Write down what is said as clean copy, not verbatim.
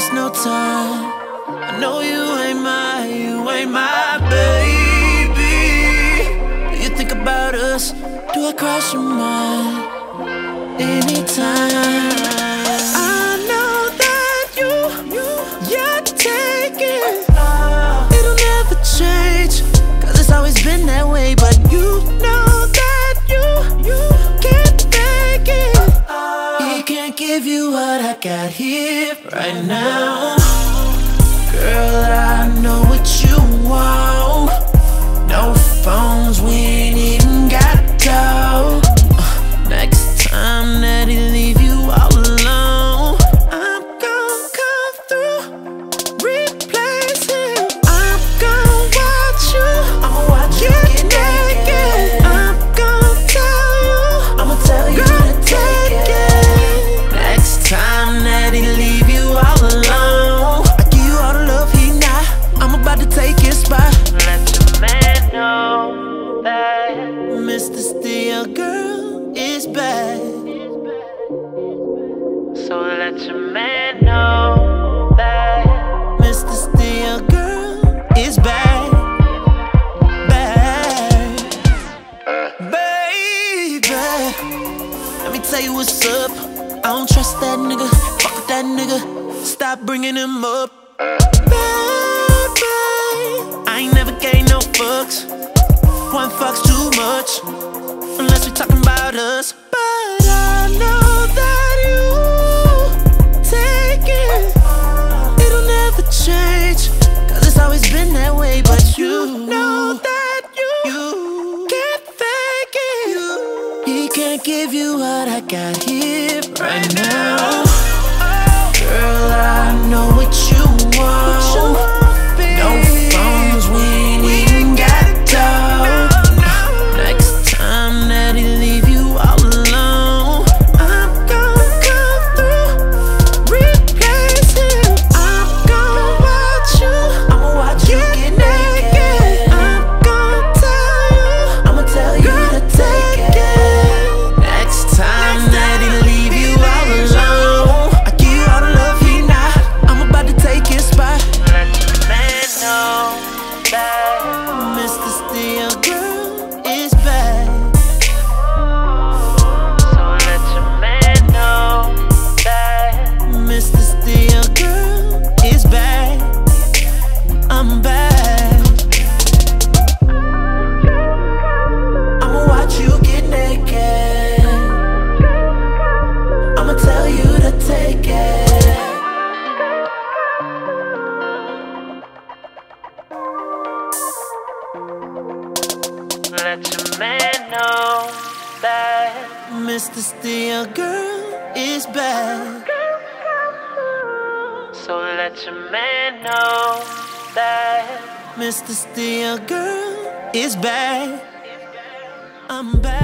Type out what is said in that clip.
waste no time. I know you ain't my baby. Do you think about us? Do I cross your mind anytime? I know that you're taking. It'll never change, 'cause it's always been that way. But you know that you can't fake it. He can't give you what I got here right now. Girl, I know what you want. No phones, we ain't even got talk. Next time that he leave you all alone, I'm gon' come through, replace him. I'm gon' watch you, get naked. I'm gon' tell you, girl, take it. Next time that he leave you all alone, I give you all the love he not. I'm about to take his spot. Let your man know that Mr. Steal Girl is back. So let your man know that Mr. Steal Girl is back. Baby, let me tell you what's up. I don't trust that nigga, fuck with that nigga, stop bringing him up. Baby, I ain't never gave no fucks. One fuck's too much, unless we talking about us. But I know that you take it. It'll never change, 'cause it's always been that way. But you know that you can't fake it. He can't give you what I got here right now. Girl, I know what you want. No phones, we ain't even got talk. Next time that he leave you all alone, I'm gon' come through, replace him. I'm gon' watch you, get naked. I'm gon' tell you, girl, to take it. Next time that he leave you all alone, I give you all the love he not. I'm about to take his spot. let your man know that Mr. Steal Girl is back. So let your man know that Mr. Steal Girl is back. I'm back. I'ma watch you get naked. I'ma tell you to take it. let your man know that Mr. Steal Girl is back. So let your man know that Mr. Steal Girl is back. I'm back.